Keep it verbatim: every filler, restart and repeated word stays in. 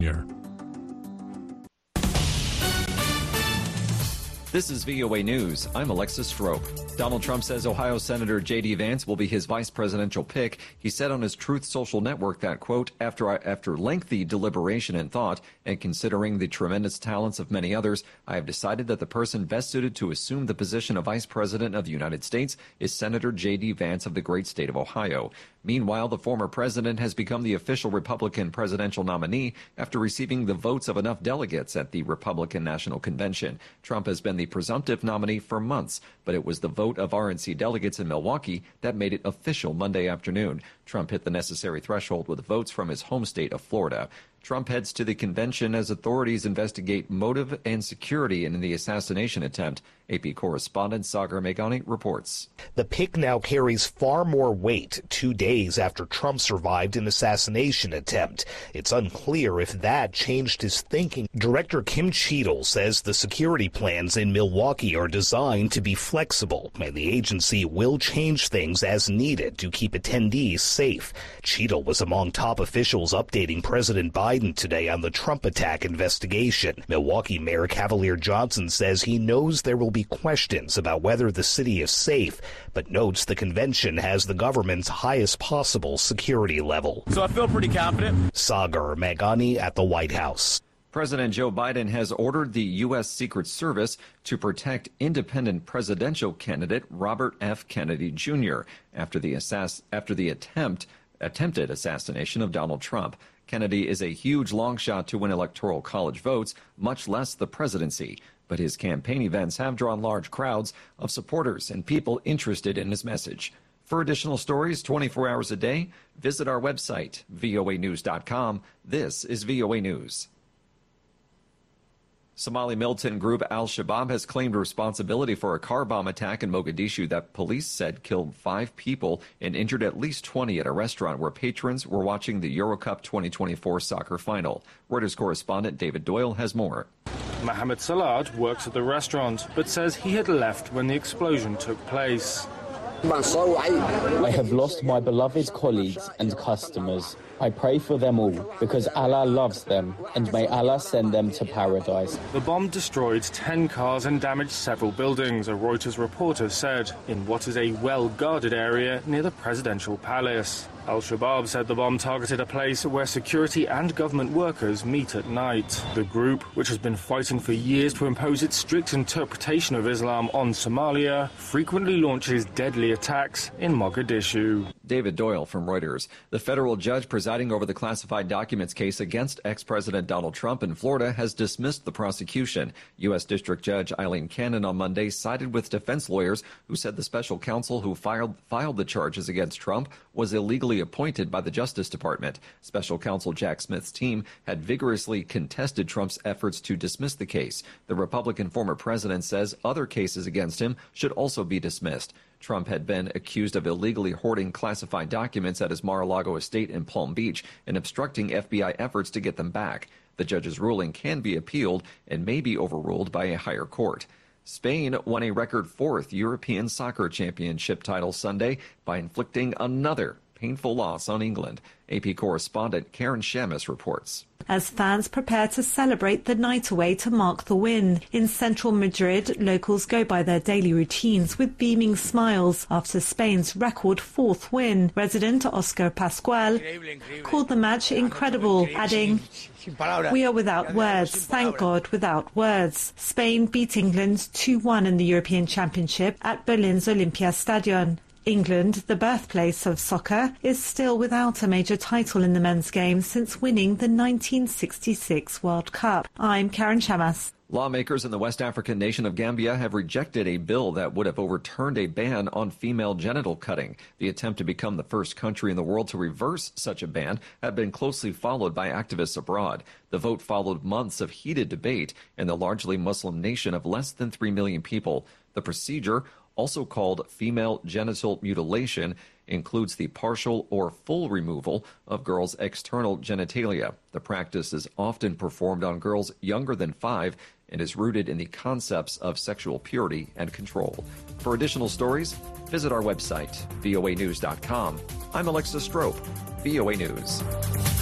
This is V O A News. I'm Alexis Strope. Donald Trump says Ohio Senator J D Vance will be his vice presidential pick. He said on his Truth Social network that, quote, after, after lengthy deliberation and thought, and considering the tremendous talents of many others, I have decided that the person best suited to assume the position of vice president of the United States is Senator J D Vance of the great state of Ohio. Meanwhile, the former president has become the official Republican presidential nominee after receiving the votes of enough delegates at the Republican National Convention. Trump has been the presumptive nominee for months, but it was the vote of R N C delegates in Milwaukee that made it official Monday afternoon. Trump hit the necessary threshold with votes from his home state of Florida. Trump heads to the convention as authorities investigate motive and security in the assassination attempt. A P correspondent Sagar Meghani reports. The pick now carries far more weight two days after Trump survived an assassination attempt. It's unclear if that changed his thinking. Director Kim Cheadle says the security plans in Milwaukee are designed to be flexible, and the agency will change things as needed to keep attendees safe. Cheadle was among top officials updating President Biden today on the Trump attack investigation. Milwaukee Mayor Cavalier Johnson says he knows there will be questions about whether the city is safe, but notes the convention has the government's highest possible security level. So I feel pretty confident. Sagar Meghani at the White House. President Joe Biden has ordered the U S Secret Service to protect independent presidential candidate Robert F. Kennedy Junior after the assass- after the attempt attempted assassination of Donald Trump. Kennedy is a huge long shot to win electoral college votes, much less the presidency. But his campaign events have drawn large crowds of supporters and people interested in his message. For additional stories twenty-four hours a day, visit our website, V O A news dot com. This is V O A News. Somali militant group Al-Shabaab has claimed responsibility for a car bomb attack in Mogadishu that police said killed five people and injured at least twenty at a restaurant where patrons were watching the Eurocup twenty twenty-four soccer final. Reuters correspondent David Doyle has more. Mohammed Salad works at the restaurant, but says he had left when the explosion took place. I have lost my beloved colleagues and customers. I pray for them all because Allah loves them, and may Allah send them to paradise. The bomb destroyed ten cars and damaged several buildings, a Reuters reporter said, in what is a well-guarded area near the presidential palace. Al-Shabaab said the bomb targeted a place where security and government workers meet at night. The group, which has been fighting for years to impose its strict interpretation of Islam on Somalia, frequently launches deadly attacks in Mogadishu. David Doyle from Reuters. The federal judge presiding over the classified documents case against ex-President Donald Trump in Florida has dismissed the prosecution. U S District Judge Eileen Cannon on Monday sided with defense lawyers who said the special counsel who filed, filed the charges against Trump was illegally appointed by the Justice Department. Special counsel Jack Smith's team had vigorously contested Trump's efforts to dismiss the case. The Republican former president says other cases against him should also be dismissed. Trump had been accused of illegally hoarding classified documents at his Mar-a-Lago estate in Palm Beach and obstructing F B I efforts to get them back. The judge's ruling can be appealed and may be overruled by a higher court. Spain won a record fourth European Soccer Championship title Sunday by inflicting another painful loss on England. A P correspondent Karen Shamus reports. As fans prepare to celebrate the night away to mark the win. In central Madrid, locals go by their daily routines with beaming smiles after Spain's record fourth win. Resident Oscar Pascual called the match incredible, adding, "We are without words, thank God, without words." Spain beat England two one in the European Championship at Berlin's Olympiastadion. England, the birthplace of soccer, is still without a major title in the men's game since winning the nineteen sixty-six World Cup. I'm Karen Shamas. Lawmakers in the West African nation of Gambia have rejected a bill that would have overturned a ban on female genital cutting. The attempt to become the first country in the world to reverse such a ban had been closely followed by activists abroad. The vote followed months of heated debate in the largely Muslim nation of less than three million people. The procedure, also called female genital mutilation, includes the partial or full removal of girls' external genitalia. The practice is often performed on girls younger than five and is rooted in the concepts of sexual purity and control. For additional stories, visit our website, V O A news dot com. I'm Alexis Strope, V O A News.